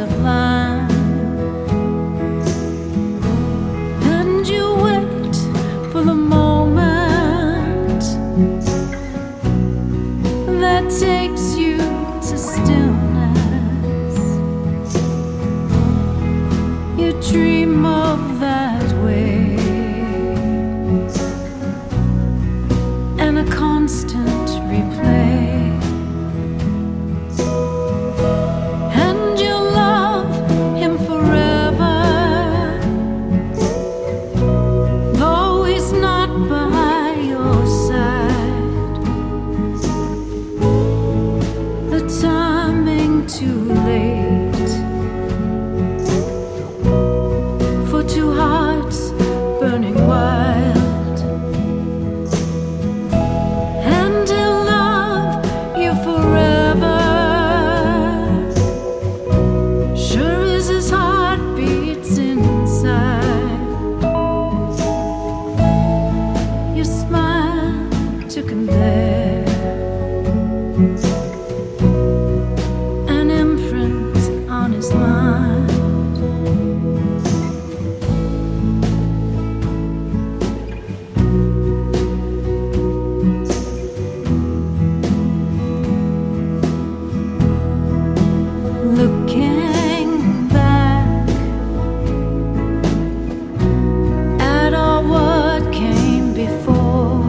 sublime. And you wait for the moment that takes you to stillness. You dream of that way, and a constant replay. And you love him forever, though he's not by your side. The timing too late for two hearts burning wild. And he'll love you forever, sure as his heart beats inside. Your smile to convey an imprint on his mind. Looking back at all what came before,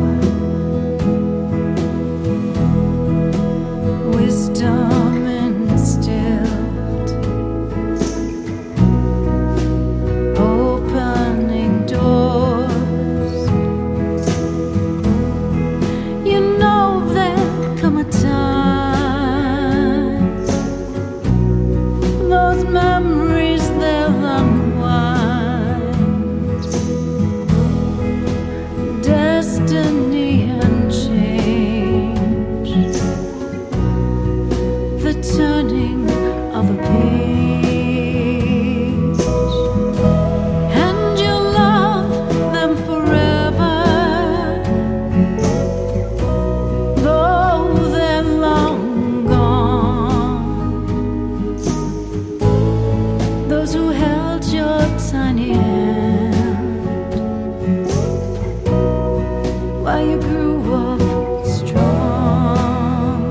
wisdom instilled, opening doors. You know there'll come a time, those memories they'll unwind. Destiny and change, the turning of a page. And you'll love them forever, though they're long gone. Those who held your tiny hand while you grew up strong.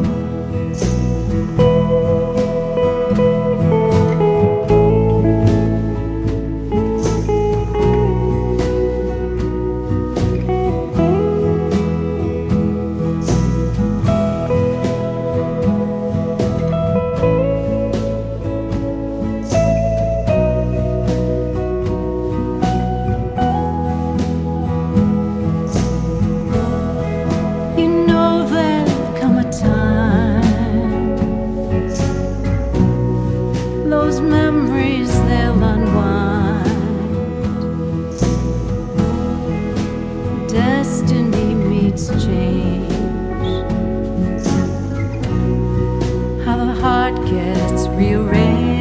You know there'll come a time, those memories they'll unwind. Destiny meets change, how the heart gets rearranged.